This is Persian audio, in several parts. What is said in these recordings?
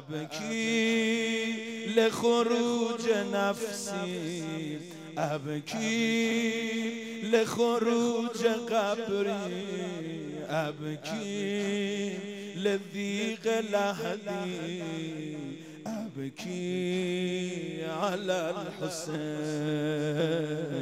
أبكي لخروج نفسي، أبكي لخروج قبري، أبكي لضيق لحدي، أبكي على الحسين،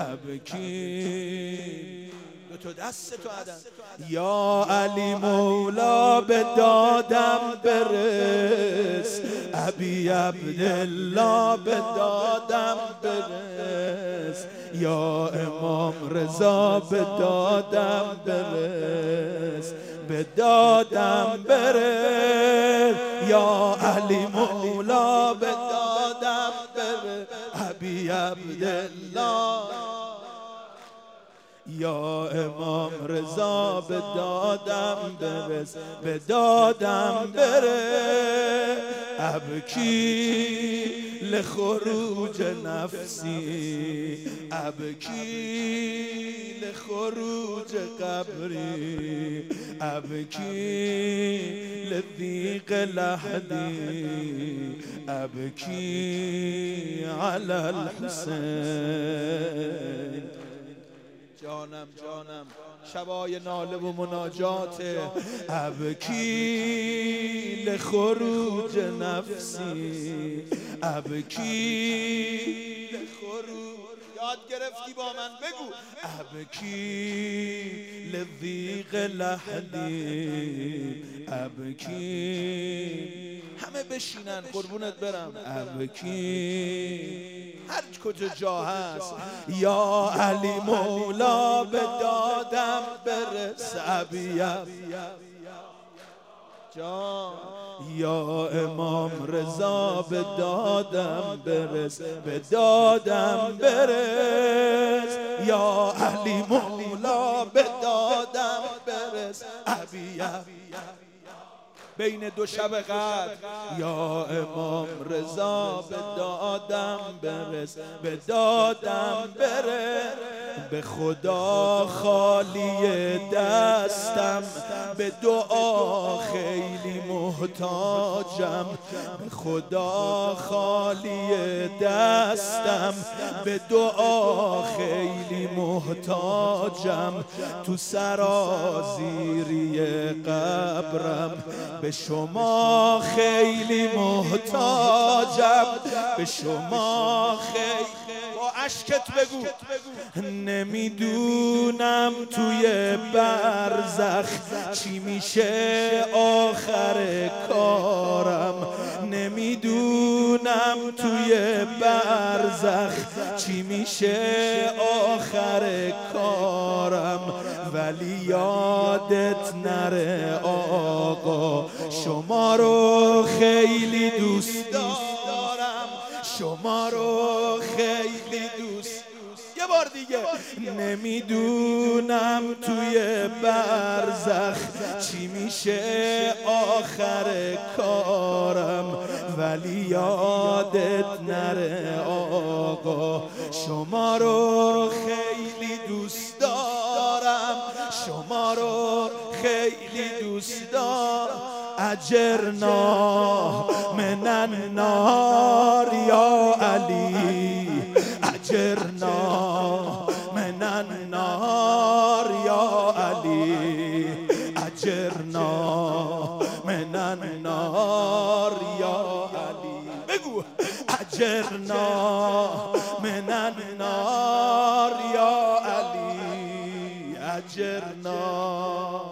أبكي. تو دست تو عدم یا علی مولا به دادم برس، ابی عبدالله به دادم برس، یا امام رضا به دادم برس، به دادم برس، یا علی مولا به دادم برس، ابی عبدالله، یا امام رضا به دادم برس، به دادم برس، ابکی لخروج نفسی، ابکی لخروج قبری، ابکی لضیق لحدی، ابکی علی الحسین. جانم جانم شبای ناله و مناجات، ابکی لخروج نفسی، ابکی لخروج. یاد گرفتی با من بگو ابکی لضیق لحدی، ابکی. همه بشینن قربونت برم. ابکی هر کجا جا هست، یا علی مولا به دادم برس، ابیم جان، یا امام رضا به دادم برس، به دادم برس، یا علی مولا به دادم برس، ابیم بین دو شب قدر، یا امام رضا به دادم برس، به دادم برس، به خدا خالی دستم، به دعا خیلی محتاجم، به خدا خالی دستم، به دعا خیلی محتاجم، تو سرازیری قبرم به شما خیلی محتاجم، به شما خیلی. با اشکت بگو نمیدونم توی برزخ چی میشه آخر کارم، نمیدونم توی برزخ چی میشه آخر کارم، ولی یادت نره آقا شما رو خیلی دوست دارم، شما رو خیلی دوست. یه بار دیگه نمیدونم توی برزخ چی میشه آخر کارم، ولی یادت نره آقا شما رو خیلی دوست دارم، شما رو خیلی دوست دارم. اجرنا من النار یا علی، اجرنا من النار یا علی، اجرنا من النار یا علی. بگو اجرنا من النار یا علی، اجرنا.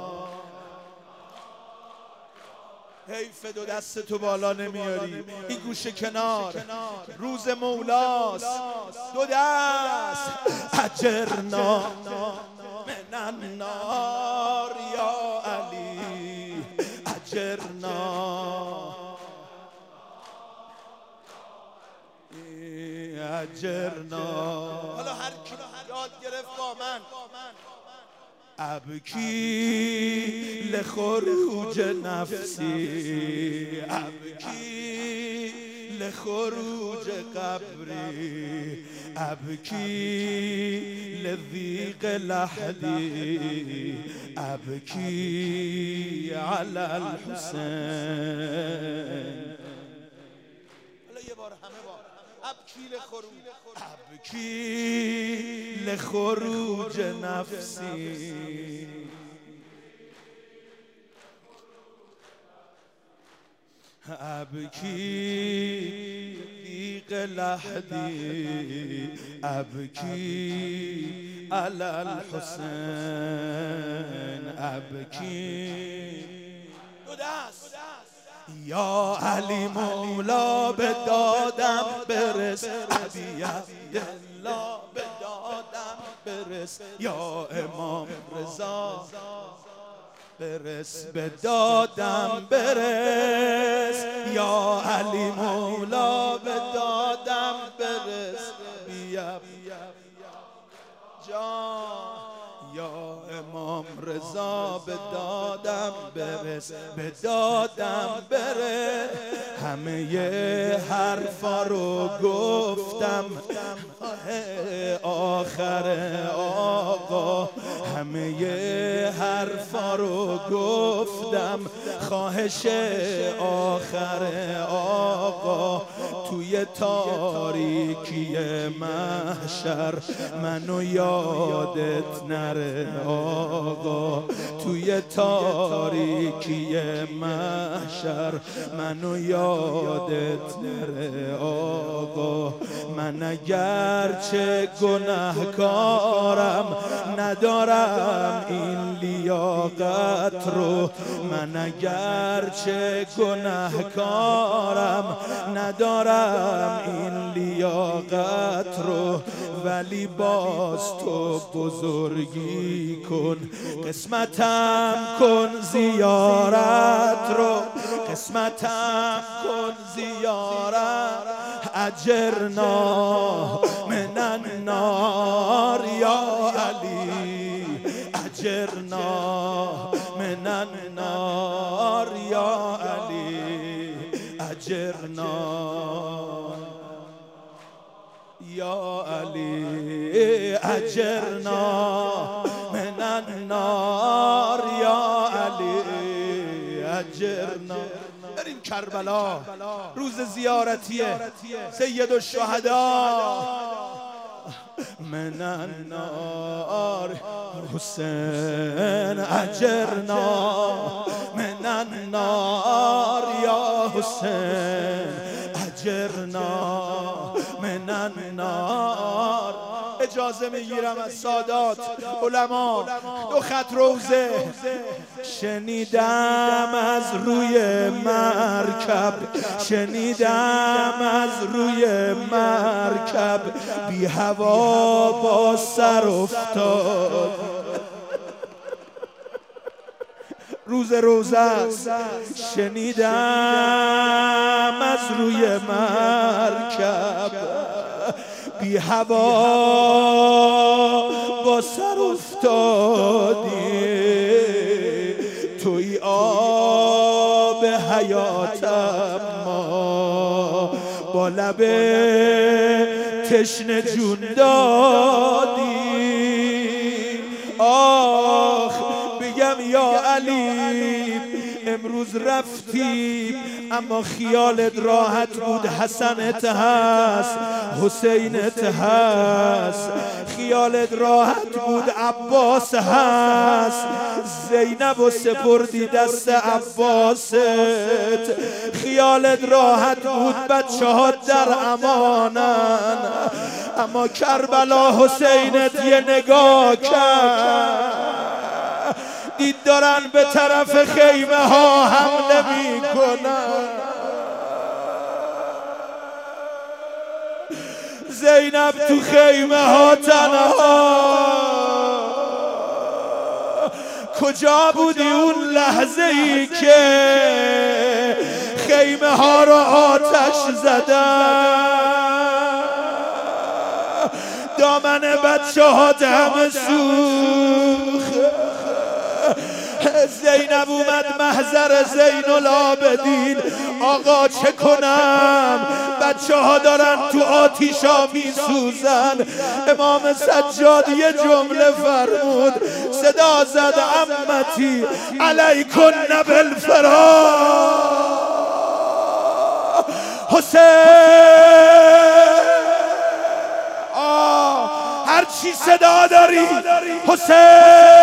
حیف دو دست تو بالا نمیاری، این گوشه کنار، روز مولاست. دو دست اجرنا من النار یا علی، اجرنا، اجرنا. حالا هر کی یاد گرفت با من ابکی لخروج نفسی، ابکی لخروج قبری، ابکی لضیق لحدی، ابکی علی الحسین. ابکی لخروج نفسی ابکی دیق لحدی ابکی علی الحسین ابکی یا علی مولا به دادم برس ابی عبدالله به دادم برس یا امام رضا برس به دادم برس یا علی مولا به دادم برس بیا جان یا امام رضا به دادم برس به دادم برس همه حرفا رو گفتم آخر آقا همه حرفا رو گفتم خواهش آخر آقا توی تاریکی محشر منو یادت نره آقا توی تاریکی محشر منو یادت نره آقا من اگرچه گناهکارم ندارم این لیاقت رو من اگرچه گناهکارم ندارم این لیاقت رو ولی باز تو بزرگی کن قسمتم کن زیارت رو قسمتم کن زیارت اجرنا من النار یا علی اجرنا من النار یا علی اجرنا یا علی اجرنا من النار یا علی اجرنا بریم کربلا روز زیارتی سید الشهدا من النار حسین اجرنا من النار یا حسین اجرنا من النار اجازه میگیرم از سادات علما دو خط روزه شنیدم از روی مرکب شنیدم از روی مرکب بی هوا با سر افتاد روز روزه شنیدم از روی مرکب بی هوا با سر افتادی توی آب حیاتم ما با لب تشنه جون دادی آخ بگم یا علی امروز رفتی اما خیالت راحت بود حسنت هست حسینت هست خیالت راحت بود عباس هست زینب و سپردی دست عباست خیالت راحت بود بچه ها در امانن اما کربلا حسینت یه نگاه کرد دید دارن به طرف خیمه ها حمله می کنن زینب تو خیمه ها تنها کجا بودی اون لحظه ای که خیمه ها رو آتش زدن دامن بچه ها همه سوخت زینب اومد محضر زین العابدین آقا چه کنم بچه ها دارن تو آتیشا می سوزن امام سجاد یه جمله فرمود صدا زد عمتی علیکن بالفرار حسین چی صدا داری حسین؟